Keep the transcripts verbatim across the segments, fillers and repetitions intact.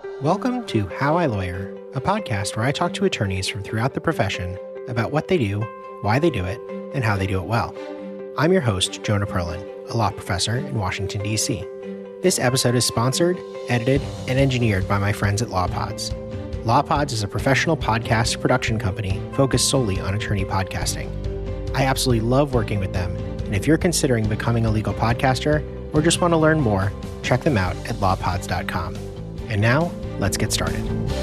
Welcome to How I Lawyer, a podcast where I talk to attorneys from throughout the profession about what they do, why they do it, and how they do it well. I'm your host, Jonah Perlin, a law professor in Washington, D C. This episode is sponsored, edited, and engineered by my friends at LawPods. LawPods is a professional podcast production company focused solely on attorney podcasting. I absolutely love working with them, and if you're considering becoming a legal podcaster or just want to learn more, check them out at lawpods dot com. And now, let's get started.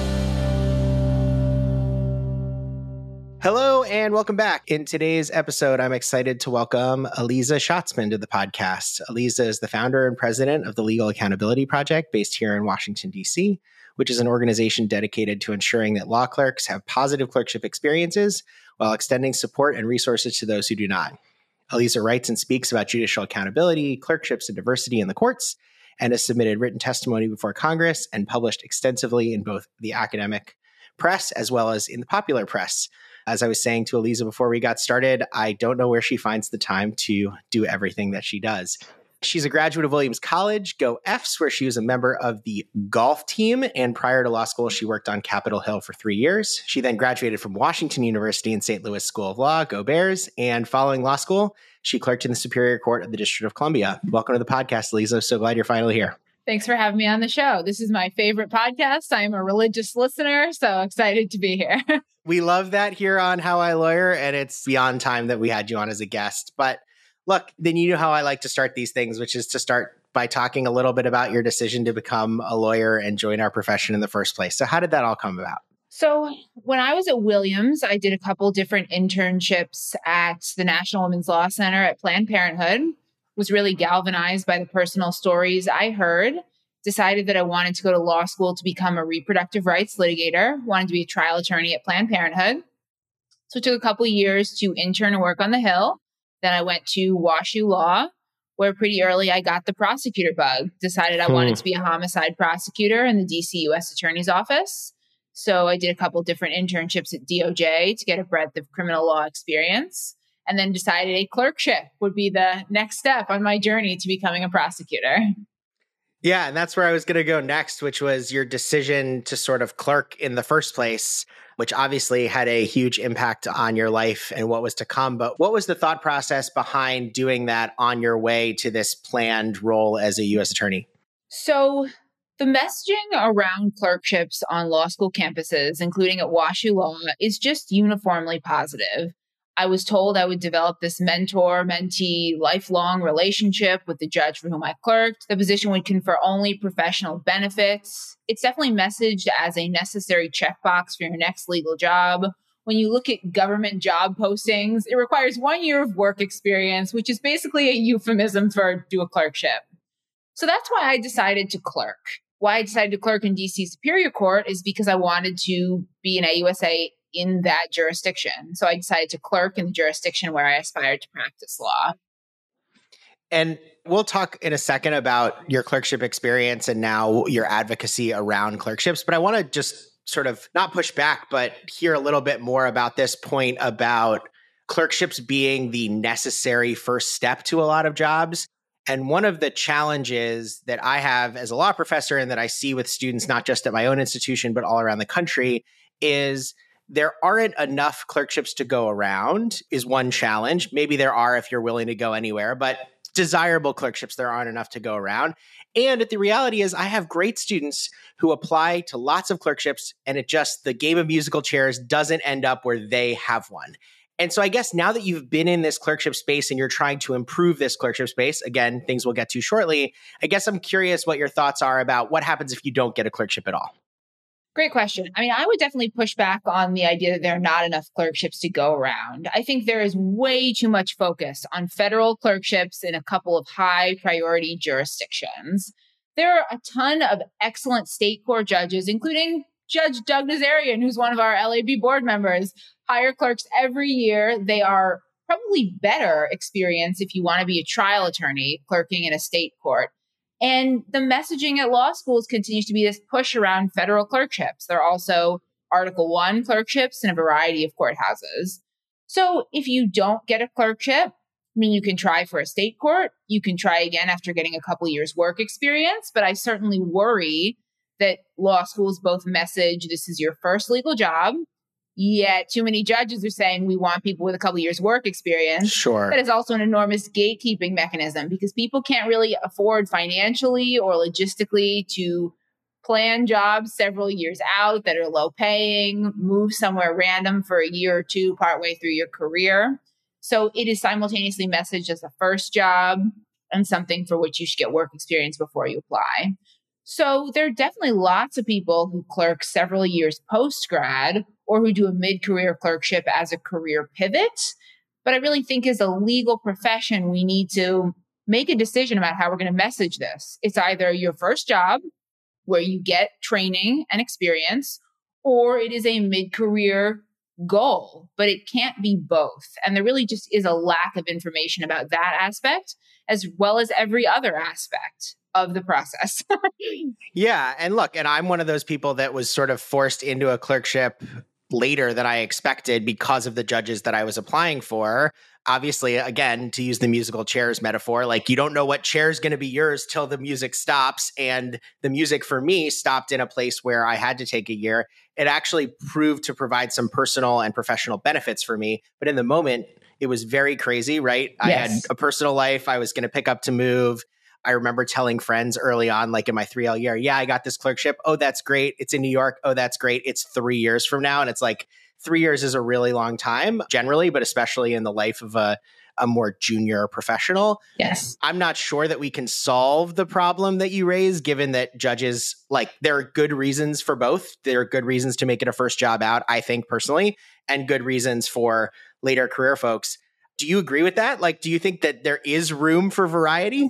Hello and welcome back. In today's episode, I'm excited to welcome Aliza Schatzman to the podcast. Aliza is the founder and president of the Legal Accountability Project based here in Washington, D C, which is an organization dedicated to ensuring that law clerks have positive clerkship experiences while extending support and resources to those who do not. Aliza writes and speaks about judicial accountability, clerkships, and diversity in the courts, and has submitted written testimony before Congress and published extensively in both the academic press as well as in the popular press. As I was saying to Aliza before we got started, I don't know where she finds the time to do everything that she does. She's a graduate of Williams College, Go Fs, where she was a member of the golf team. And prior to law school, she worked on Capitol Hill for three years. She then graduated from Washington University and Saint Louis School of Law, Go Bears. And following law school, she clerked in the Superior Court of the District of Columbia. Welcome to the podcast, Aliza. So glad you're finally here. Thanks for having me on the show. This is my favorite podcast. I'm a religious listener, so excited to be here. We love that here on How I Lawyer, and it's beyond time that we had you on as a guest. But look, then you know how I like to start these things, which is to start by talking a little bit about your decision to become a lawyer and join our profession in the first place. So how did that all come about? So when I was at Williams, I did a couple different internships at the National Women's Law Center at Planned Parenthood. Was really galvanized by the personal stories I heard, decided that I wanted to go to law school to become a reproductive rights litigator, wanted to be a trial attorney at Planned Parenthood. So it took a couple of years to intern and work on the Hill. Then I went to WashU Law, where pretty early I got the prosecutor bug, decided I hmm. wanted to be a homicide prosecutor in the D C U S Attorney's Office. So I did a couple different internships at D O J to get a breadth of criminal law experience. And then decided a clerkship would be the next step on my journey to becoming a prosecutor. Yeah, and that's where I was going to go next, which was your decision to sort of clerk in the first place, which obviously had a huge impact on your life and what was to come. But what was the thought process behind doing that on your way to this planned role as a U S attorney? So the messaging around clerkships on law school campuses, including at WashU Law, is just uniformly positive. I was told I would develop this mentor-mentee lifelong relationship with the judge for whom I clerked. The position would confer only professional benefits. It's definitely messaged as a necessary checkbox for your next legal job. When you look at government job postings, it requires one year of work experience, which is basically a euphemism for do a clerkship. So that's why I decided to clerk. Why I decided to clerk in D C Superior Court is because I wanted to be an A U S A in that jurisdiction. So I decided to clerk in the jurisdiction where I aspired to practice law. And we'll talk in a second about your clerkship experience and now your advocacy around clerkships. But I want to just sort of not push back, but hear a little bit more about this point about clerkships being the necessary first step to a lot of jobs. And one of the challenges that I have as a law professor and that I see with students, not just at my own institution, but all around the country, is there aren't enough clerkships to go around is one challenge. Maybe there are if you're willing to go anywhere, but desirable clerkships, there aren't enough to go around. And the reality is I have great students who apply to lots of clerkships and it just, the game of musical chairs doesn't end up where they have one. And so I guess now that you've been in this clerkship space and you're trying to improve this clerkship space, again, things we'll get to shortly, I guess I'm curious what your thoughts are about what happens if you don't get a clerkship at all. Great question. I mean, I would definitely push back on the idea that there are not enough clerkships to go around. I think there is way too much focus on federal clerkships in a couple of high priority jurisdictions. There are a ton of excellent state court judges, including Judge Doug Nazarian, who's one of our L A B board members, hire clerks every year. They are probably better experience if you want to be a trial attorney clerking in a state court. And the messaging at law schools continues to be this push around federal clerkships. There are also Article One clerkships in a variety of courthouses. So if you don't get a clerkship, I mean, you can try for a state court. You can try again after getting a couple years work experience. But I certainly worry that law schools both message this is your first legal job, yet too many judges are saying we want people with a couple years work experience. Sure. That is also an enormous gatekeeping mechanism because people can't really afford financially or logistically to plan jobs several years out that are low paying, move somewhere random for a year or two partway through your career. So it is simultaneously messaged as a first job and something for which you should get work experience before you apply. So there are definitely lots of people who clerk several years post-grad or who do a mid-career clerkship as a career pivot. But I really think as a legal profession, we need to make a decision about how we're going to message this. It's either your first job where you get training and experience, or it is a mid-career goal, but it can't be both. And there really just is a lack of information about that aspect, as well as every other aspect of the process. Yeah. And look, and I'm one of those people that was sort of forced into a clerkship later than I expected because of the judges that I was applying for. Obviously, again, to use the musical chairs metaphor, like you don't know what chair is going to be yours till the music stops. And the music for me stopped in a place where I had to take a year. It actually proved to provide some personal and professional benefits for me. But in the moment, it was very crazy, right? Yes. I had a personal life. I was going to pick up to move. I remember telling friends early on, like in my three L year, yeah, I got this clerkship. Oh, that's great. It's in New York. Oh, that's great. It's three years from now. And it's like, three years is a really long time generally, but especially in the life of a, a more junior professional. Yes. I'm not sure that we can solve the problem that you raise, given that judges, like there are good reasons for both. There are good reasons to make it a first job out, I think personally, and good reasons for later career folks. Do you agree with that? Like, do you think that there is room for variety?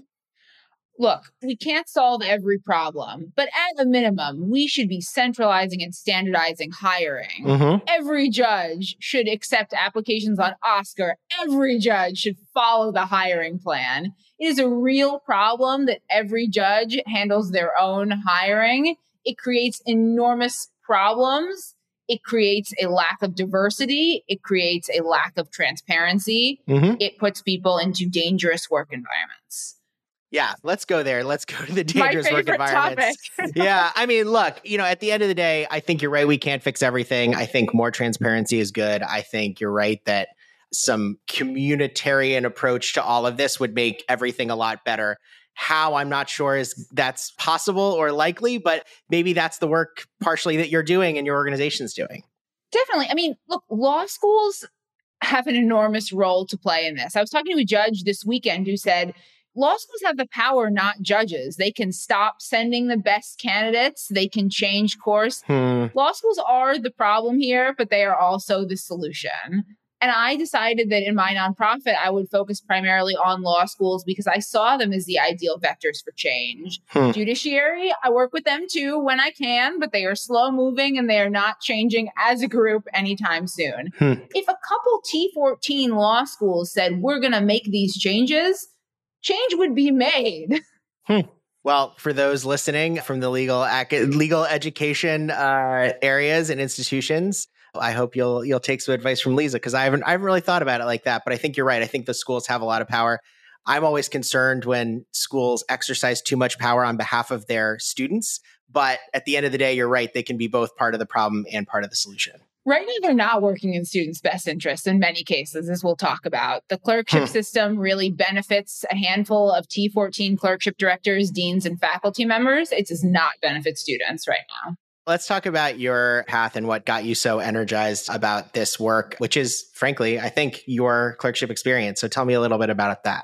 Look, we can't solve every problem, but at a minimum, we should be centralizing and standardizing hiring. Mm-hmm. Every judge should accept applications on Oscar. Every judge should follow the hiring plan. It is a real problem that every judge handles their own hiring. It creates enormous problems. It creates a lack of diversity. It creates a lack of transparency. Mm-hmm. It puts people into dangerous work environments. Yeah, let's go there. Let's go to the dangerous work environments. Yeah, I mean, look, you know, at the end of the day, I think you're right. We can't fix everything. I think more transparency is good. I think you're right that some communitarian approach to all of this would make everything a lot better. How, I'm not sure is that's possible or likely, but maybe that's the work partially that you're doing and your organization's doing. Definitely. I mean, look, law schools have an enormous role to play in this. I was talking to a judge this weekend who said, law schools have the power, not judges. They can stop sending the best candidates. They can change course. Hmm. Law schools are the problem here, but they are also the solution. And I decided that in my nonprofit, I would focus primarily on law schools because I saw them as the ideal vectors for change. Hmm. Judiciary, I work with them too when I can, but they are slow moving and they are not changing as a group anytime soon. Hmm. If a couple T fourteen law schools said, we're going to make these changes, change would be made. Hmm. Well, for those listening from the legal ac- legal education uh, areas and institutions, I hope you'll you'll take some advice from Lisa, because I haven't I haven't really thought about it like that. But I think you're right. I think the schools have a lot of power. I'm always concerned when schools exercise too much power on behalf of their students. But at the end of the day, you're right. They can be both part of the problem and part of the solution. Right now, they're not working in students' best interests in many cases, as we'll talk about. The clerkship hmm. system really benefits a handful of T fourteen clerkship directors, deans, and faculty members. It does not benefit students right now. Let's talk about your path and what got you so energized about this work, which is, frankly, I think your clerkship experience. So tell me a little bit about that.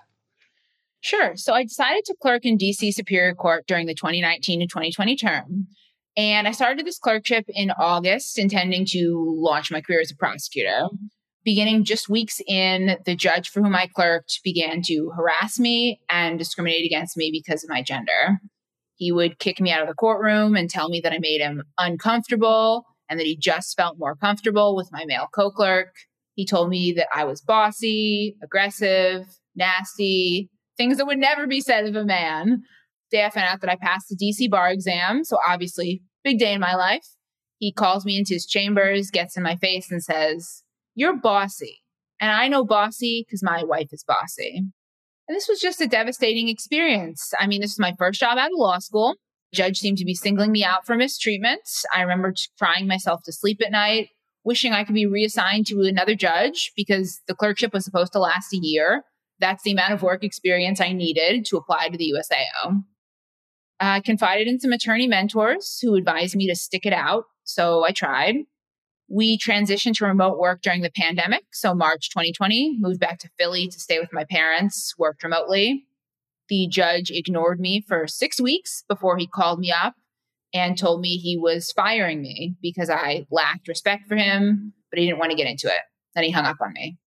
Sure. So I decided to clerk in D C Superior Court during the twenty nineteen to twenty twenty term. And I started this clerkship in August, intending to launch my career as a prosecutor. Beginning just weeks in, the judge for whom I clerked began to harass me and discriminate against me because of my gender. He would kick me out of the courtroom and tell me that I made him uncomfortable and that he just felt more comfortable with my male co-clerk. He told me that I was bossy, aggressive, nasty, things that would never be said of a man. The day I found out that I passed the D C bar exam, so obviously, big day in my life. He calls me into his chambers, gets in my face and says, "You're bossy." And I know bossy because my wife is bossy. And this was just a devastating experience. I mean, this was my first job out of law school. Judge seemed to be singling me out for mistreatment. I remember crying myself to sleep at night, wishing I could be reassigned to another judge because the clerkship was supposed to last a year. That's the amount of work experience I needed to apply to the U S A O. I confided in some attorney mentors who advised me to stick it out, so I tried. We transitioned to remote work during the pandemic, so March twenty twenty, moved back to Philly to stay with my parents, worked remotely. The judge ignored me for six weeks before he called me up and told me he was firing me because I lacked respect for him, but he didn't want to get into it. Then he hung up on me.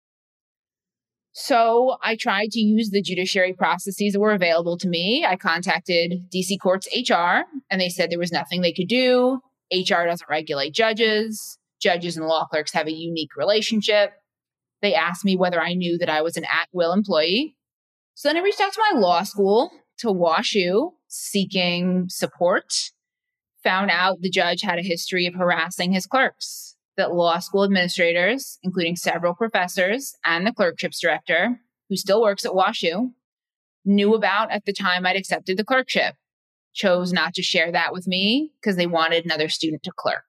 So I tried to use the judiciary processes that were available to me. I contacted D C Courts H R, and they said there was nothing they could do. H R doesn't regulate judges. Judges and law clerks have a unique relationship. They asked me whether I knew that I was an at-will employee. So then I reached out to my law school, to WashU, seeking support. Found out the judge had a history of harassing his clerks, that law school administrators, including several professors and the clerkships director, who still works at WashU, knew about at the time I'd accepted the clerkship, chose not to share that with me because they wanted another student to clerk.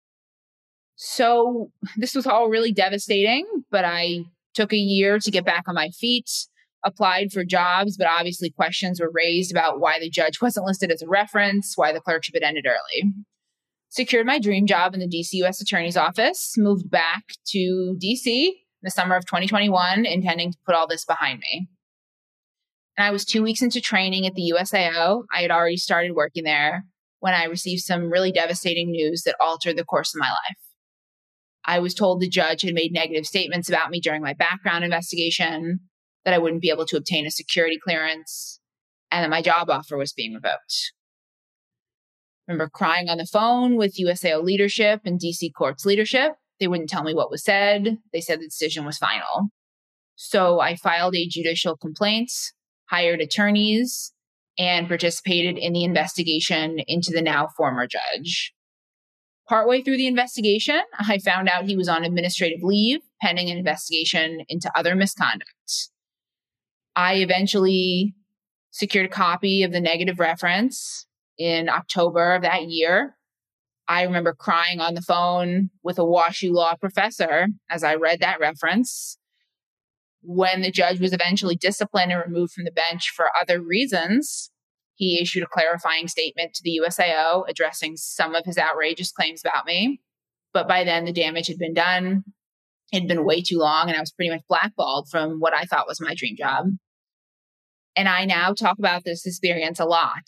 So this was all really devastating, but I took a year to get back on my feet, applied for jobs, but obviously questions were raised about why the judge wasn't listed as a reference, why the clerkship had ended early. Secured my dream job in the D C U S Attorney's Office, moved back to D C in the summer of twenty twenty-one, intending to put all this behind me. And I was two weeks into training at the U S A O. I had already started working there when I received some really devastating news that altered the course of my life. I was told the judge had made negative statements about me during my background investigation, that I wouldn't be able to obtain a security clearance, and that my job offer was being revoked. I remember crying on the phone with U S A O leadership and D C Courts leadership. They wouldn't tell me what was said. They said the decision was final. So I filed a judicial complaint, hired attorneys, and participated in the investigation into the now former judge. Partway through the investigation, I found out he was on administrative leave, pending an investigation into other misconduct. I eventually secured a copy of the negative reference in October of that year. I remember crying on the phone with a WashU law professor as I read that reference. When the judge was eventually disciplined and removed from the bench for other reasons, he issued a clarifying statement to the U S A O addressing some of his outrageous claims about me. But by then, the damage had been done. It had been way too long, and I was pretty much blackballed from what I thought was my dream job. And I now talk about this experience a lot.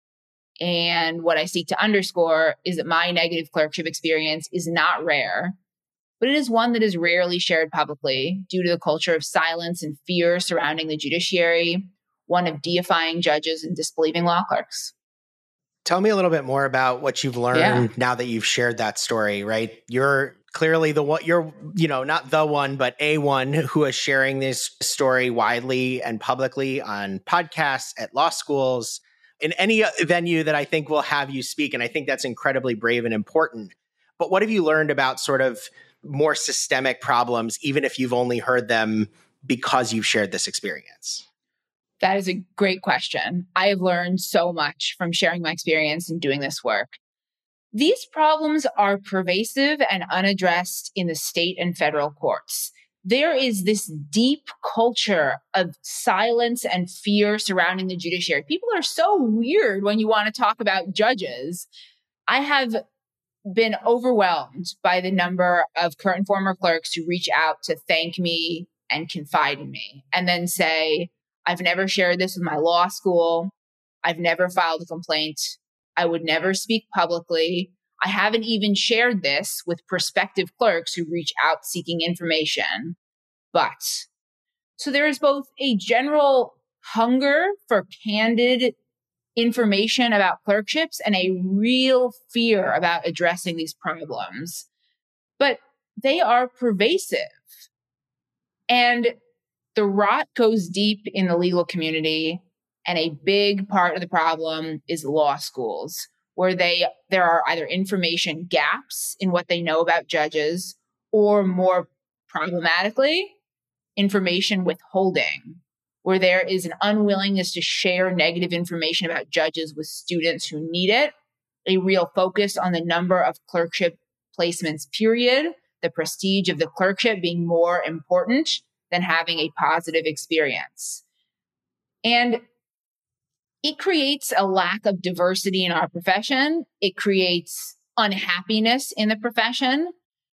And what I seek to underscore is that my negative clerkship experience is not rare, but it is one that is rarely shared publicly due to the culture of silence and fear surrounding the judiciary, one of deifying judges and disbelieving law clerks. Tell me a little bit more about what you've learned Yeah. now that you've shared that story, right? You're clearly the one, you're, you know, not the one, but a one who is sharing this story widely and publicly on podcasts, at law schools, in any venue that I think will have you speak. And I think that's incredibly brave and important. But what have you learned about sort of more systemic problems, even if you've only heard them because you've shared this experience? That is a great question. I have learned so much from sharing my experience and doing this work. These problems are pervasive and unaddressed in the state and federal courts. There is this deep culture of silence and fear surrounding the judiciary. People are so weird when you want to talk about judges. I have been overwhelmed by the number of current and former clerks who reach out to thank me and confide in me and then say, I've never shared this with my law school. I've never filed a complaint. I would never speak publicly. I haven't even shared this with prospective clerks who reach out seeking information. But so there is both a general hunger for candid information about clerkships and a real fear about addressing these problems. But they are pervasive. And the rot goes deep in the legal community, and a big part of the problem is law schools, where they there are either information gaps in what they know about judges, or more problematically, information withholding. where there is an unwillingness to share negative information about judges with students who need it, a real focus on the number of clerkship placements, period, the prestige of the clerkship being more important than having a positive experience. And it creates a lack of diversity in our profession. It creates unhappiness in the profession.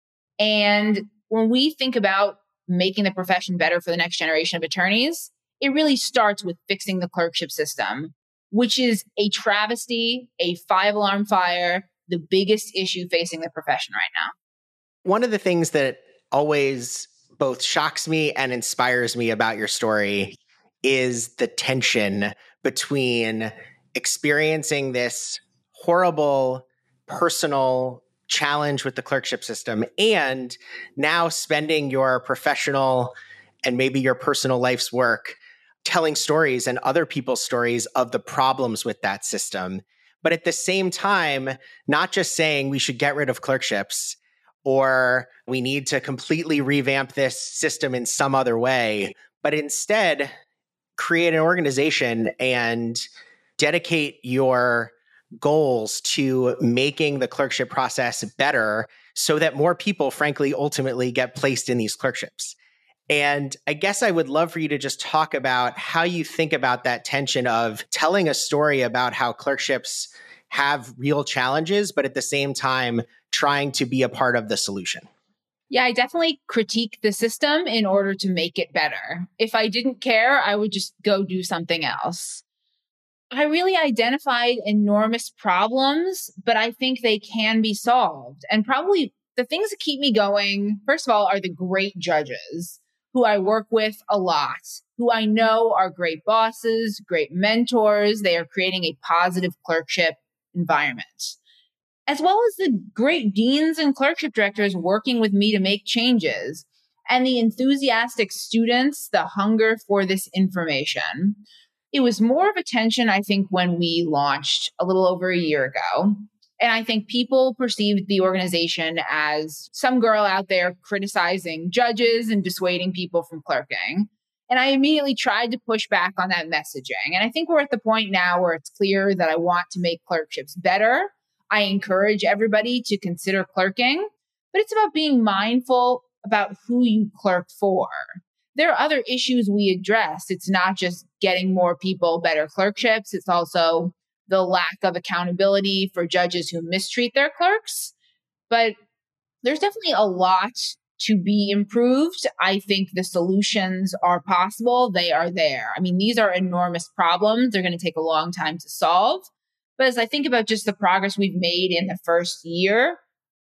And when we think about making the profession better for the next generation of attorneys, it really starts with fixing the clerkship system, which is a travesty, a five-alarm fire, the biggest issue facing the profession right now. One of the things that always both shocks me and inspires me about your story is the tension between experiencing this horrible personal challenge with the clerkship system and now spending your professional and maybe your personal life's work telling stories and other people's stories of the problems with that system. But at the same time, not just saying we should get rid of clerkships or we need to completely revamp this system in some other way, but instead create an organization and dedicate your goals to making the clerkship process better so that more people, frankly, ultimately get placed in these clerkships. And I guess I would love for you to just talk about how you think about that tension of telling a story about how clerkships have real challenges, but at the same time, trying to be a part of the solution. Yeah, I definitely critique the system in order to make it better. If I didn't care, I would just go do something else. I really identified enormous problems, but I think they can be solved. And probably the things that keep me going, first of all, are the great judges who I work with a lot, who I know are great bosses, great mentors. They are creating a positive clerkship environment, as well as the great deans and clerkship directors working with me to make changes, and the enthusiastic students, the hunger for this information. It was more of a tension, I think, when we launched a little over a year ago. And I think people perceived the organization as some girl out there criticizing judges and dissuading people from clerking. And I immediately tried to push back on that messaging. And I think we're at the point now where it's clear that I want to make clerkships better. I encourage everybody to consider clerking, but it's about being mindful about who you clerk for. There are other issues we address. It's not just getting more people better clerkships. It's also the lack of accountability for judges who mistreat their clerks. But there's definitely a lot to be improved. I think the solutions are possible. They are there. I mean, these are enormous problems. They're going to take a long time to solve. But as I think about just the progress we've made in the first year,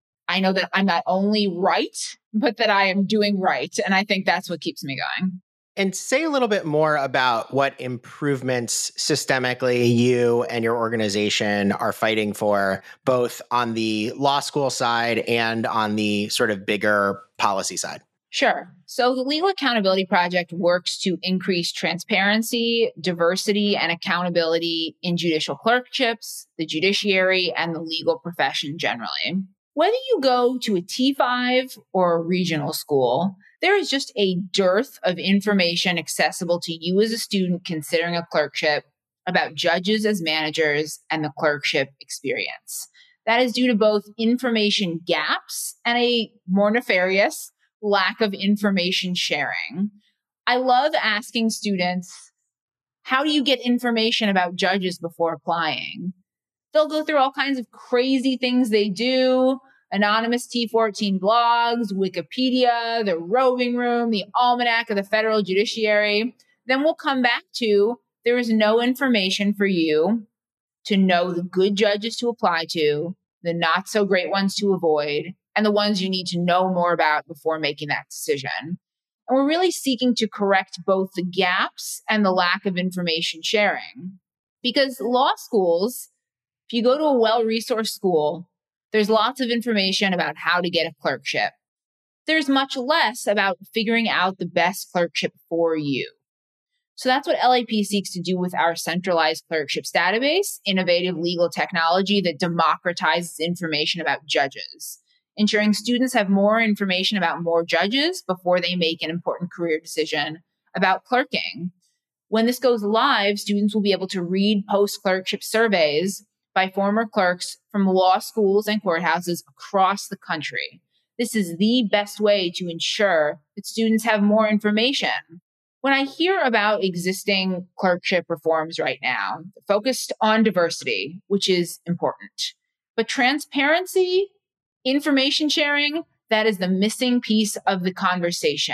I know that I'm not only right, but that I am doing right. And I think that's what keeps me going. And say a little bit more about what improvements systemically you and your organization are fighting for, both on the law school side and on the sort of bigger policy side. Sure. So the Legal Accountability Project works to increase transparency, diversity, and accountability in judicial clerkships, the judiciary, and the legal profession generally. Whether you go to a T five or a regional school, there is just a dearth of information accessible to you as a student considering a clerkship about judges as managers and the clerkship experience. That is due to both information gaps and a more nefarious lack of information sharing. I love asking students, how do you get information about judges before applying? They'll go through all kinds of crazy things they do. Anonymous T fourteen blogs, Wikipedia, the roving room, the almanac of the federal judiciary. Then we'll come back to, there is no information for you to know the good judges to apply to, the not so great ones to avoid, and the ones you need to know more about before making that decision. And we're really seeking to correct both the gaps and the lack of information sharing. Because law schools, if you go to a well-resourced school, there's lots of information about how to get a clerkship. There's much less about figuring out the best clerkship for you. So that's what L A P seeks to do with our centralized clerkships database, innovative legal technology that democratizes information about judges, ensuring students have more information about more judges before they make an important career decision about clerking. When this goes live, students will be able to read post-clerkship surveys by former clerks from law schools and courthouses across the country. This is the best way to ensure that students have more information. When I hear about existing clerkship reforms right now, focused on diversity, which is important, but transparency, information sharing, that is the missing piece of the conversation.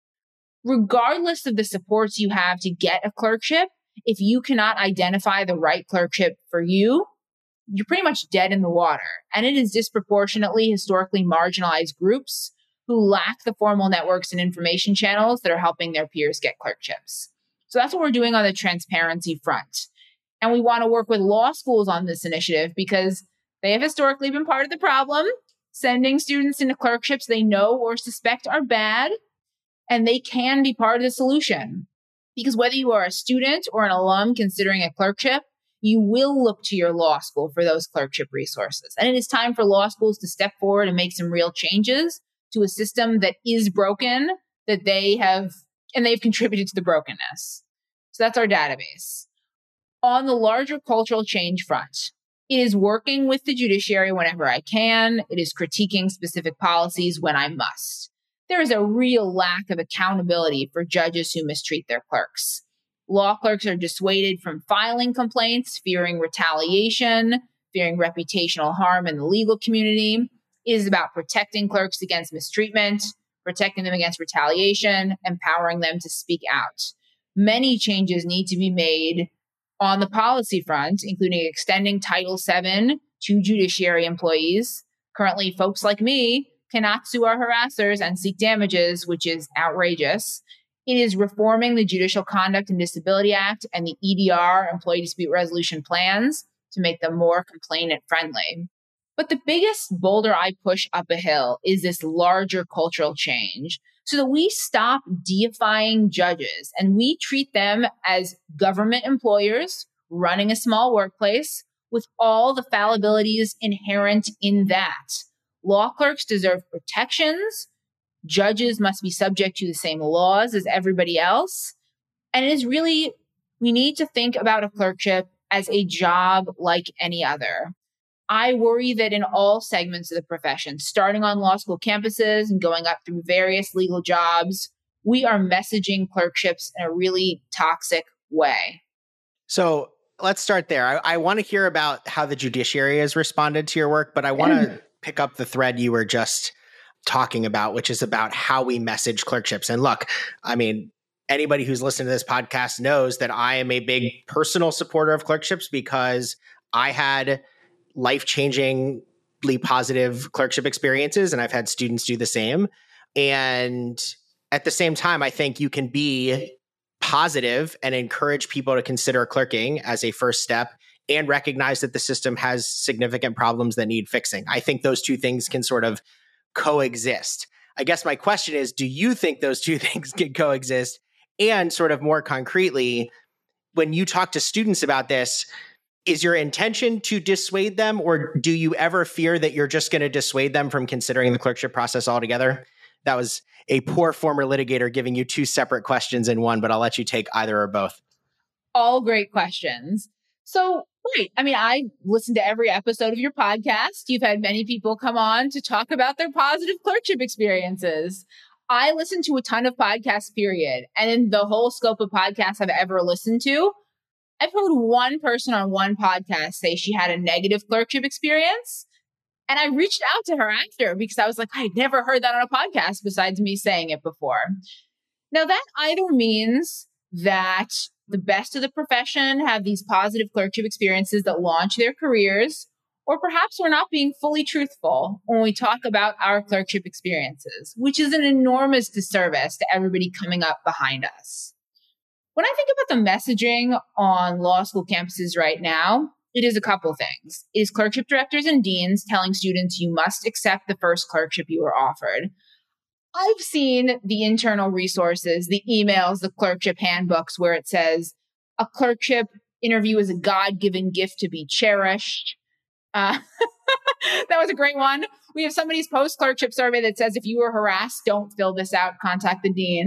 Regardless of the supports you have to get a clerkship, if you cannot identify the right clerkship for you, you're pretty much dead in the water. And it is disproportionately historically marginalized groups who lack the formal networks and information channels that are helping their peers get clerkships. So that's what we're doing on the transparency front. And we want to work with law schools on this initiative because they have historically been part of the problem, sending students into clerkships they know or suspect are bad, and they can be part of the solution. Because whether you are a student or an alum considering a clerkship, you will look to your law school for those clerkship resources. And it is time for law schools to step forward and make some real changes to a system that is broken, that they have, and they've contributed to the brokenness. So that's our database. On the larger cultural change front, it is working with the judiciary whenever I can. It is critiquing specific policies when I must. There is a real lack of accountability for judges who mistreat their clerks. Law clerks are dissuaded from filing complaints, fearing retaliation, fearing reputational harm in the legal community. It is about protecting clerks against mistreatment, protecting them against retaliation, empowering them to speak out. Many changes need to be made on the policy front, including extending Title seven to judiciary employees. Currently, folks like me cannot sue our harassers and seek damages, which is outrageous. It is reforming the Judicial Conduct and Disability Act and the E D R, Employee Dispute Resolution Plans, to make them more complainant-friendly. But the biggest boulder I push up a hill is this larger cultural change so that we stop deifying judges and we treat them as government employers running a small workplace with all the fallibilities inherent in that. Law clerks deserve protections. Judges must be subject to the same laws as everybody else. And it is really, we need to think about a clerkship as a job like any other. I worry that in all segments of the profession, starting on law school campuses and going up through various legal jobs, we are messaging clerkships in a really toxic way. So let's start there. I, I want to hear about how the judiciary has responded to your work, but I want to pick up the thread you were just talking about, which is about how we message clerkships. And look, I mean, anybody who's listened to this podcast knows that I am a big personal supporter of clerkships because I had life-changingly positive clerkship experiences, and I've had students do the same. And at the same time, I think you can be positive and encourage people to consider clerking as a first step and recognize that the system has significant problems that need fixing. I think those two things can sort of coexist. I guess my question is, do you think those two things can coexist? And sort of more concretely, when you talk to students about this, is your intention to dissuade them, or do you ever fear that you're just going to dissuade them from considering the clerkship process altogether? That was a poor former litigator giving you two separate questions in one, but I'll let you take either or both. All great questions. So, right. I mean, I listened to every episode of your podcast. You've had many people come on to talk about their positive clerkship experiences. I listen to a ton of podcasts, period. And in the whole scope of podcasts I've ever listened to, I've heard one person on one podcast say she had a negative clerkship experience. And I reached out to her after because I was like, I'd never heard that on a podcast besides me saying it before. Now, that either means that the best of the profession have these positive clerkship experiences that launch their careers, or perhaps we're not being fully truthful when we talk about our clerkship experiences, which is an enormous disservice to everybody coming up behind us. When I think about the messaging on law school campuses right now, it is a couple things. It is clerkship directors and deans telling students you must accept the first clerkship you were offered. I've seen the internal resources, the emails, the clerkship handbooks where it says a clerkship interview is a God-given gift to be cherished. Uh, that was a great one. We have somebody's post-clerkship survey that says if you were harassed, don't fill this out, contact the dean.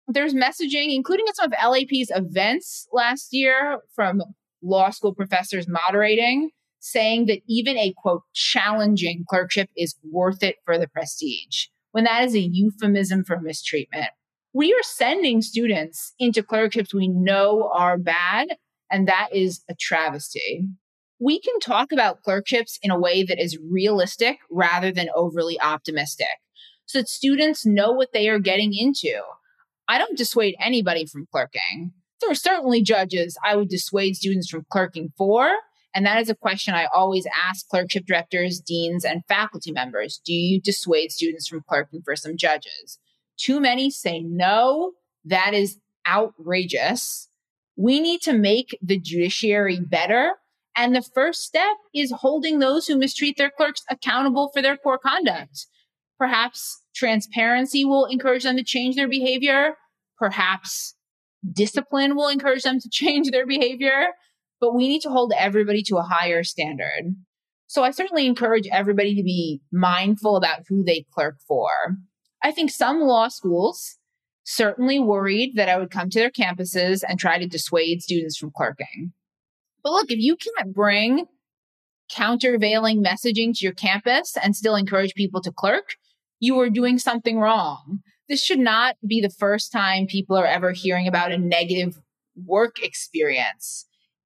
There's messaging, including at some of L A P's events last year, from law school professors moderating, saying that even a, quote, challenging clerkship is worth it for the prestige, when that is a euphemism for mistreatment. We are sending students into clerkships we know are bad, and that is a travesty. We can talk about clerkships in a way that is realistic rather than overly optimistic, so that students know what they are getting into. I don't dissuade anybody from clerking. There are certainly judges I would dissuade students from clerking for, and that is a question I always ask clerkship directors, deans, and faculty members. Do you dissuade students from clerking for some judges? Too many say no. That is outrageous. We need to make the judiciary better. And the first step is holding those who mistreat their clerks accountable for their poor conduct. Perhaps transparency will encourage them to change their behavior. Perhaps discipline will encourage them to change their behavior. But we need to hold everybody to a higher standard. So I certainly encourage everybody to be mindful about who they clerk for. I think some law schools certainly worried that I would come to their campuses and try to dissuade students from clerking. But look, if you can't bring countervailing messaging to your campus and still encourage people to clerk, you are doing something wrong. This should not be the first time people are ever hearing about a negative work experience.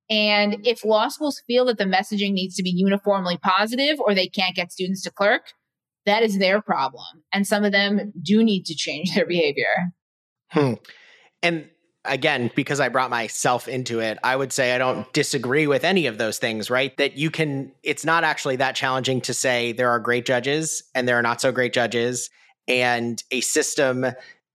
And if law schools feel that the messaging needs to be uniformly positive or they can't get students to clerk, that is their problem. And some of them do need to change their behavior. Hmm. And again, because I brought myself into it, I would say I don't disagree with any of those things, right? That you can, it's not actually that challenging to say there are great judges and there are not so great judges, and a system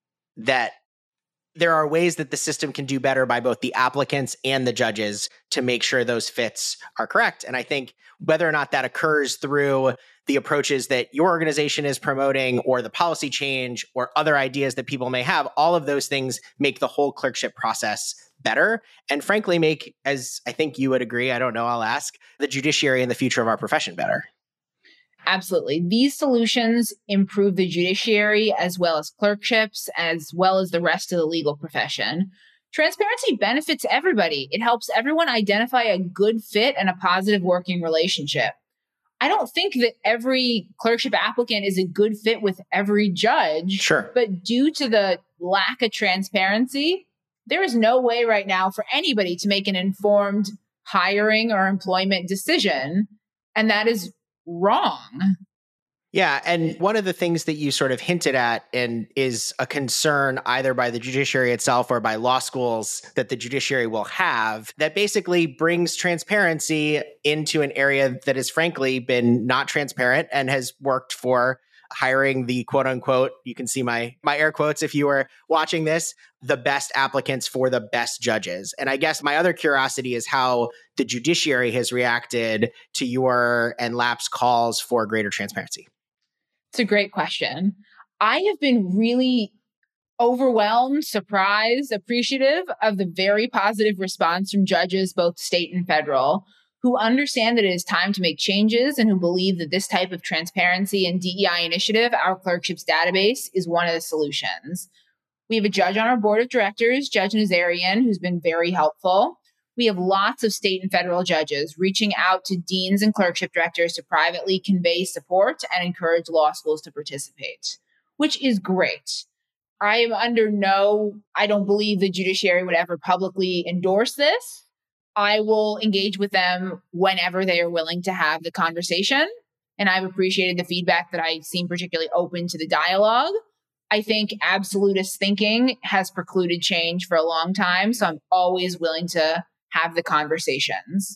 that there are ways that the system can do better by both the applicants and the judges to make sure those fits are correct. And I think whether or not that occurs through the approaches that your organization is promoting or the policy change or other ideas that people may have, all of those things make the whole clerkship process better and frankly make, as I think you would agree, I don't know, I'll ask, the judiciary and the future of our profession better. Absolutely. These solutions improve the judiciary as well as clerkships, as well as the rest of the legal profession. Transparency benefits everybody. It helps everyone identify a good fit and a positive working relationship. I don't think that every clerkship applicant is a good fit with every judge. Sure. But due to the lack of transparency, there is no way right now for anybody to make an informed hiring or employment decision. And that is wrong. Yeah. And one of the things that you sort of hinted at and is a concern either by the judiciary itself or by law schools that the judiciary will have that basically brings transparency into an area that has frankly been not transparent and has worked for hiring the quote unquote, you can see my, my air quotes if you were watching this, the best applicants for the best judges. And I guess my other curiosity is how the judiciary has reacted to your and L A P's calls for greater transparency. It's a great question. I have been really overwhelmed, surprised, appreciative of the very positive response from judges, both state and federal, who understand that it is time to make changes and who believe that this type of transparency and D E I initiative, our clerkships database, is one of the solutions. We have a judge on our board of directors, Judge Nazarian, who's been very helpful. We have lots of state and federal judges reaching out to deans and clerkship directors to privately convey support and encourage law schools to participate, which is great. I am under no, I don't believe the judiciary would ever publicly endorse this. I will engage with them whenever they are willing to have the conversation. And I've appreciated the feedback that I seem particularly open to the dialogue. I think absolutist thinking has precluded change for a long time. So I'm always willing to have the conversations.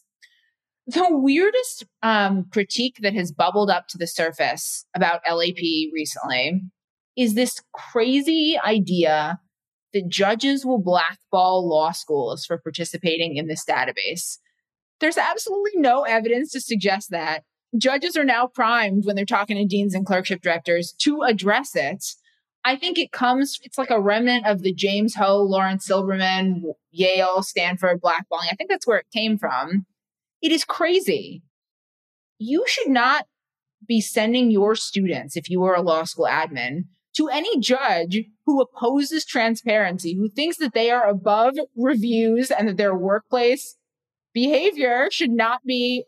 The weirdest um, critique that has bubbled up to the surface about L A P recently is this crazy idea that judges will blackball law schools for participating in this database. There's absolutely no evidence to suggest that. Judges are now primed when they're talking to deans and clerkship directors to address it. I think it comes, it's like a remnant of the James Ho, Lawrence Silberman, Yale, Stanford blackballing. I think that's where it came from. It is crazy. You should not be sending your students, if you are a law school admin, to any judge who opposes transparency, who thinks that they are above reviews and that their workplace behavior should not be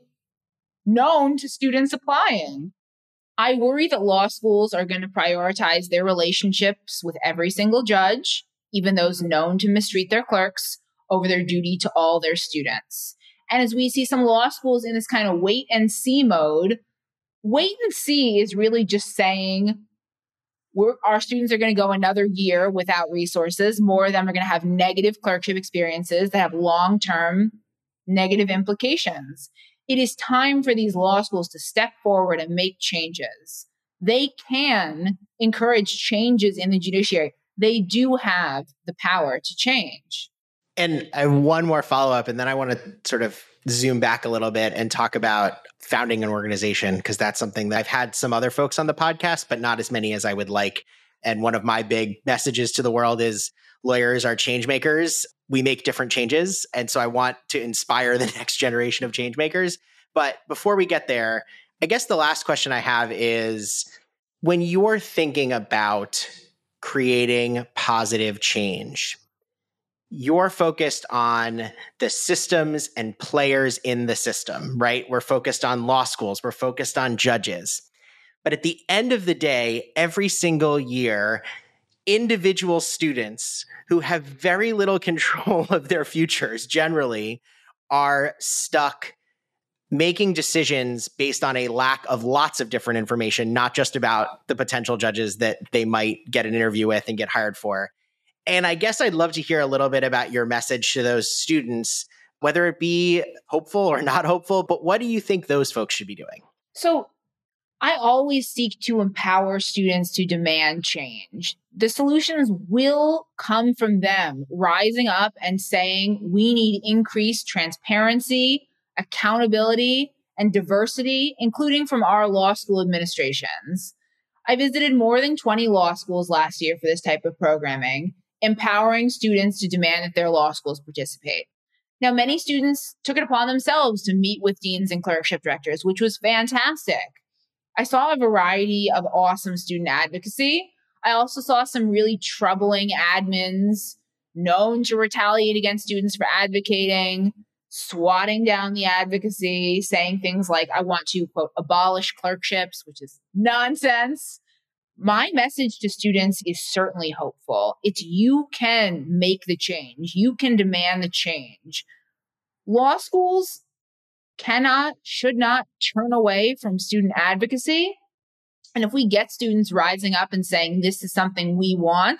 known to students applying. I worry that law schools are going to prioritize their relationships with every single judge, even those known to mistreat their clerks, over their duty to all their students. And as we see some law schools in this kind of wait and see mode, wait and see is really just saying we're, our students are going to go another year without resources. More of them are going to have negative clerkship experiences that have long-term negative implications. It is time for these law schools to step forward and make changes. They can encourage changes in the judiciary. They do have the power to change. And I have one more follow-up, and then I want to sort of zoom back a little bit and talk about founding an organization, because that's something that I've had some other folks on the podcast, but not as many as I would like. And one of my big messages to the world is lawyers are change makers. We make different changes. And so I want to inspire the next generation of change makers. But before we get there, I guess the last question I have is, when you're thinking about creating positive change, you're focused on the systems and players in the system, right? We're focused on law schools. We're focused on judges. But at the end of the day, every single year, individual students who have very little control of their futures generally are stuck making decisions based on a lack of lots of different information, not just about the potential judges that they might get an interview with and get hired for. And I guess I'd love to hear a little bit about your message to those students, whether it be hopeful or not hopeful, but what do you think those folks should be doing? So I always seek to empower students to demand change. The solutions will come from them rising up and saying, we need increased transparency, accountability, and diversity, including from our law school administrations. I visited more than twenty law schools last year for this type of programming, empowering students to demand that their law schools participate. Now, many students took it upon themselves to meet with deans and clerkship directors, which was fantastic. I saw a variety of awesome student advocacy. I also saw some really troubling admins known to retaliate against students for advocating, swatting down the advocacy, saying things like, I want to, quote, abolish clerkships, which is nonsense. My message to students is certainly hopeful. It's you can make the change. You can demand the change. Law schools cannot, should not turn away from student advocacy. And if we get students rising up and saying, this is something we want,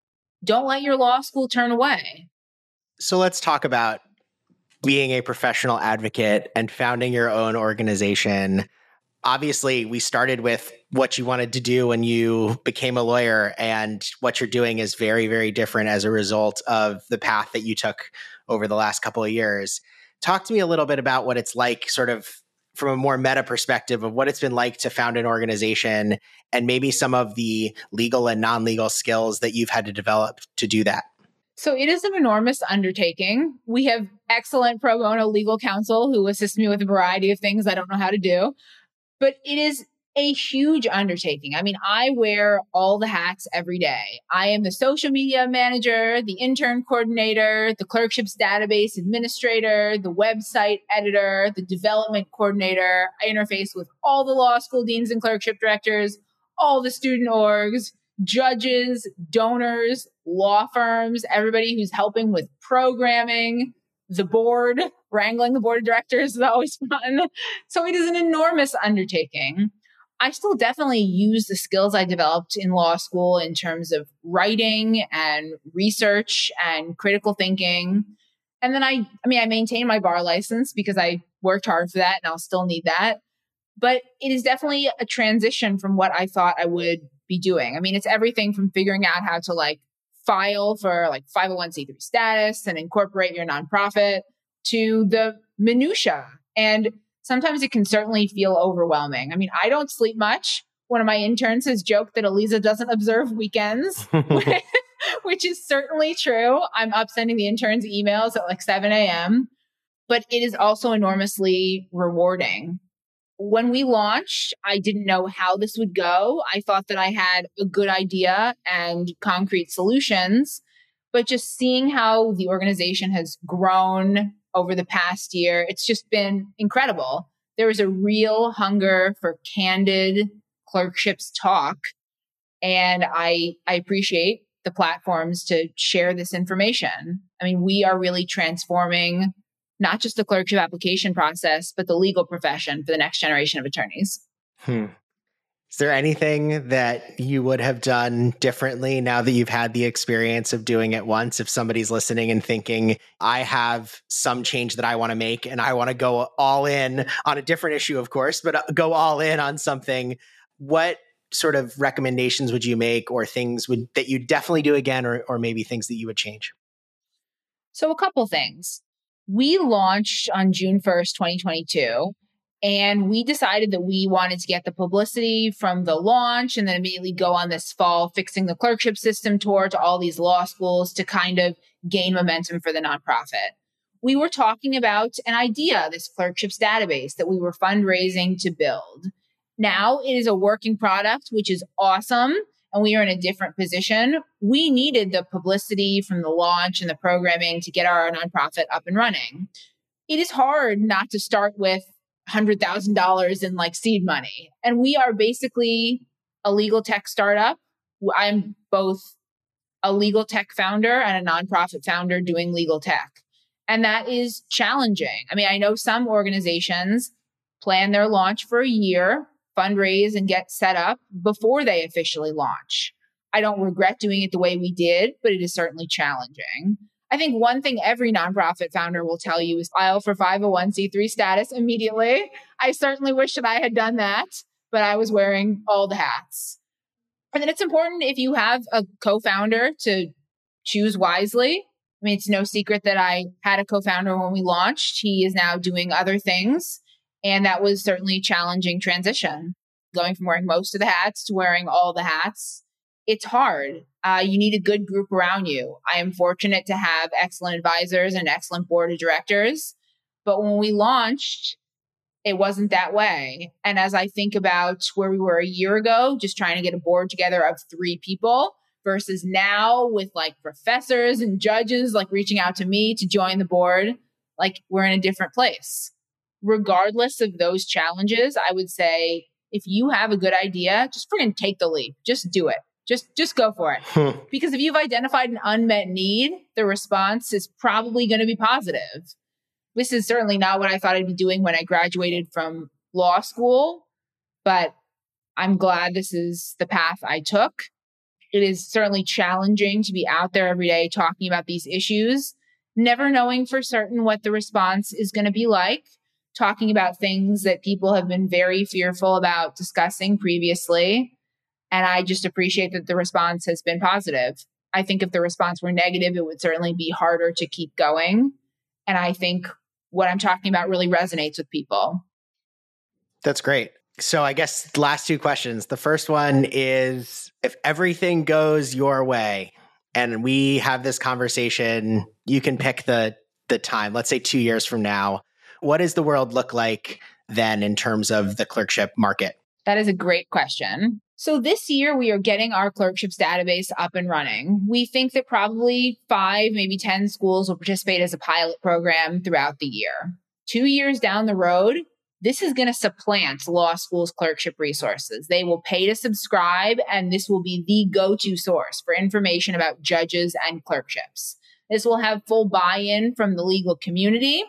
don't let your law school turn away. So let's talk about being a professional advocate and founding your own organization. Obviously, we started with what you wanted to do when you became a lawyer, and what you're doing is very, very different as a result of the path that you took over the last couple of years. Talk to me a little bit about what it's like, sort of from a more meta perspective, of what it's been like to found an organization, and maybe some of the legal and non-legal skills that you've had to develop to do that. So it is an enormous undertaking. We have excellent pro bono legal counsel who assists me with a variety of things I don't know how to do. But it is a huge undertaking. I mean, I wear all the hats every day. I am the social media manager, the intern coordinator, the clerkships database administrator, the website editor, the development coordinator. I interface with all the law school deans and clerkship directors, all the student orgs, judges, donors, law firms, everybody who's helping with programming, the board. Wrangling the board of directors is always fun. So it is an enormous undertaking. I still definitely use the skills I developed in law school in terms of writing and research and critical thinking. And then I, I mean, I maintain my bar license because I worked hard for that and I'll still need that. But it is definitely a transition from what I thought I would be doing. I mean, it's everything from figuring out how to like file for like five oh one c three status and incorporate your nonprofit to the minutia. And sometimes it can certainly feel overwhelming. I mean, I don't sleep much. One of my interns has joked that Aliza doesn't observe weekends, which is certainly true. I'm up sending the interns emails at like seven a.m., but it is also enormously rewarding. When we launched, I didn't know how this would go. I thought that I had a good idea and concrete solutions, but just seeing how the organization has grown over the past year, it's just been incredible. There is a real hunger for candid clerkships talk, and I I appreciate the platforms to share this information. I mean, we are really transforming not just the clerkship application process, but the legal profession for the next generation of attorneys. Hmm. Is there anything that you would have done differently now that you've had the experience of doing it once? If somebody's listening and thinking, I have some change that I want to make and I want to go all in on a different issue, of course, but go all in on something, what sort of recommendations would you make, or things would that you definitely do again, or, or maybe things that you would change? So a couple things. We launched on June first, twenty twenty-two, and we decided that we wanted to get the publicity from the launch and then immediately go on this fall fixing the clerkship system tour to all these law schools to kind of gain momentum for the nonprofit. We were talking about an idea, this clerkships database that we were fundraising to build. Now it is a working product, which is awesome, and we are in a different position. We needed the publicity from the launch and the programming to get our nonprofit up and running. It is hard not to start with one hundred thousand dollars in like seed money. And we are basically a legal tech startup. I'm both a legal tech founder and a nonprofit founder doing legal tech. And that is challenging. I mean, I know some organizations plan their launch for a year, fundraise and get set up before they officially launch. I don't regret doing it the way we did, but it is certainly challenging. I think one thing every nonprofit founder will tell you is file for five oh one c three status immediately. I certainly wish that I had done that, but I was wearing all the hats. And then it's important, if you have a co-founder, to choose wisely. I mean, it's no secret that I had a co-founder when we launched. He is now doing other things. And that was certainly a challenging transition, going from wearing most of the hats to wearing all the hats. It's hard. Uh, you need a good group around you. I am fortunate to have excellent advisors and an excellent board of directors. But when we launched, it wasn't that way. And as I think about where we were a year ago, just trying to get a board together of three people versus now with like professors and judges like reaching out to me to join the board, like we're in a different place. Regardless of those challenges, I would say if you have a good idea, just freaking take the leap. Just do it. Just just go for it. Because if you've identified an unmet need, the response is probably going to be positive. This is certainly not what I thought I'd be doing when I graduated from law school, but I'm glad this is the path I took. It is certainly challenging to be out there every day talking about these issues, never knowing for certain what the response is going to be like. Talking about things that people have been very fearful about discussing previously. And I just appreciate that the response has been positive. I think if the response were negative, it would certainly be harder to keep going. And I think what I'm talking about really resonates with people. That's great. So I guess last two questions. The first one is, if everything goes your way and we have this conversation, you can pick the the time, let's say two years from now. What does the world look like then in terms of the clerkship market? That is a great question. So this year we are getting our clerkships database up and running. We think that probably five, maybe ten schools will participate as a pilot program throughout the year. Two years down the road, this is going to supplant law school's clerkship resources. They will pay to subscribe, and this will be the go-to source for information about judges and clerkships. This will have full buy-in from the legal community.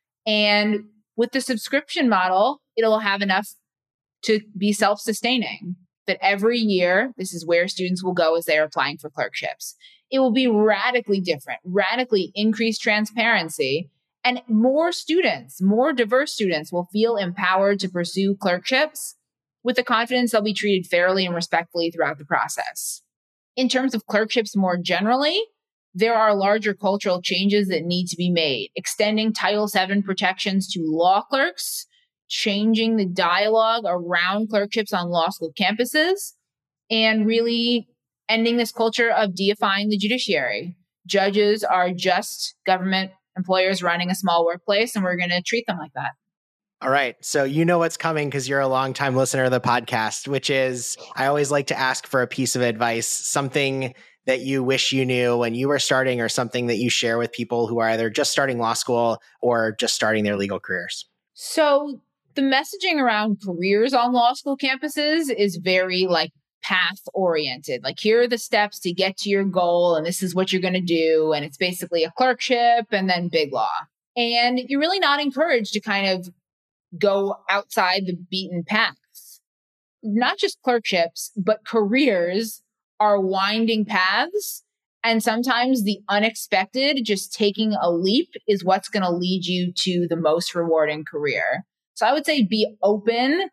And with the subscription model, it'll have enough to be self-sustaining, that every year, this is where students will go as they're applying for clerkships. It will be radically different, radically increased transparency, and more students, more diverse students will feel empowered to pursue clerkships with the confidence they'll be treated fairly and respectfully throughout the process. In terms of clerkships more generally, there are larger cultural changes that need to be made, extending Title seven protections to law clerks, changing the dialogue around clerkships on law school campuses, and really ending this culture of deifying the judiciary. Judges are just government employers running a small workplace, and we're going to treat them like that. All right. So you know what's coming because you're a longtime listener of the podcast, which is I always like to ask for a piece of advice, something that you wish you knew when you were starting or something that you share with people who are either just starting law school or just starting their legal careers. So the messaging around careers on law school campuses is very like path oriented. Like, here are the steps to get to your goal, and this is what you're going to do. And it's basically a clerkship and then big law. And you're really not encouraged to kind of go outside the beaten paths. Not just clerkships, but careers are winding paths. And sometimes the unexpected, just taking a leap, is what's going to lead you to the most rewarding career. So I would say be open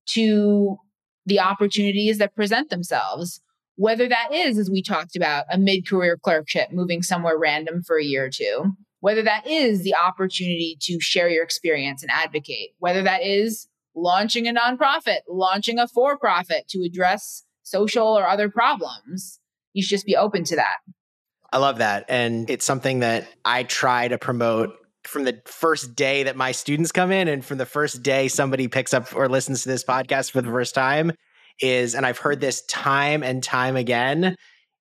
to the opportunities that present themselves, whether that is, as we talked about, a mid-career clerkship, moving somewhere random for a year or two, whether that is the opportunity to share your experience and advocate, whether that is launching a nonprofit, launching a for-profit to address social or other problems. You should just be open to that. I love that. And it's something that I try to promote from the first day that my students come in and from the first day somebody picks up or listens to this podcast for the first time is, and I've heard this time and time again,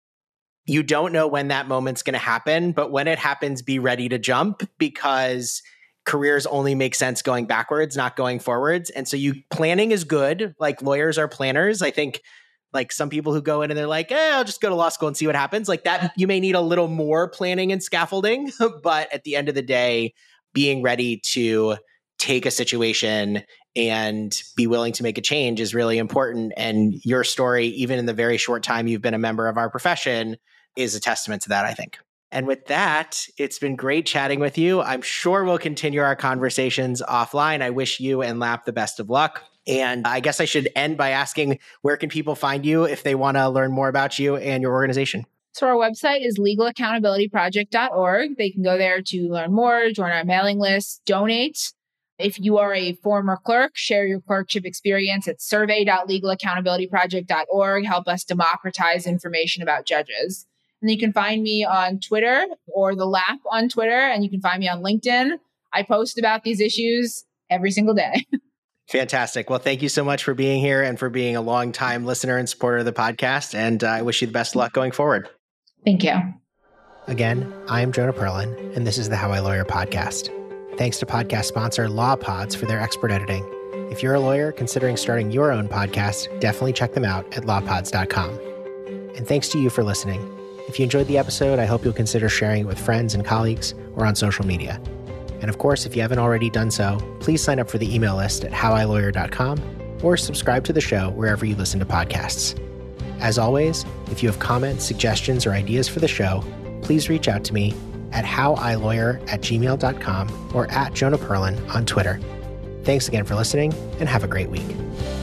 you don't know when that moment's going to happen, but when it happens, be ready to jump, because careers only make sense going backwards, not going forwards. And so you planning is good. Like, lawyers are planners. I think like some people who go in and they're like, eh, I'll just go to law school and see what happens. Like that, you may need a little more planning and scaffolding, but at the end of the day, being ready to take a situation and be willing to make a change is really important. And your story, even in the very short time you've been a member of our profession, is a testament to that, I think. And with that, it's been great chatting with you. I'm sure we'll continue our conversations offline. I wish you and Lap the best of luck. And I guess I should end by asking, where can people find you if they want to learn more about you and your organization? So our website is legal accountability project dot org. They can go there to learn more, join our mailing list, donate. If you are a former clerk, share your clerkship experience at survey dot legal accountability project dot org. Help us democratize information about judges. And you can find me on Twitter or the Lap on Twitter, and you can find me on LinkedIn. I post about these issues every single day. Fantastic. Well, thank you so much for being here and for being a longtime listener and supporter of the podcast. And uh, I wish you the best of luck going forward. Thank you. Again, I am Jonah Perlin, and this is the How I Lawyer podcast. Thanks to podcast sponsor LawPods for their expert editing. If you're a lawyer considering starting your own podcast, definitely check them out at law pods dot com. And thanks to you for listening. If you enjoyed the episode, I hope you'll consider sharing it with friends and colleagues or on social media. And of course, if you haven't already done so, please sign up for the email list at how I lawyer dot com or subscribe to the show wherever you listen to podcasts. As always, if you have comments, suggestions, or ideas for the show, please reach out to me at how I lawyer at gmail dot com or at Jonah Perlin on Twitter. Thanks again for listening, and have a great week.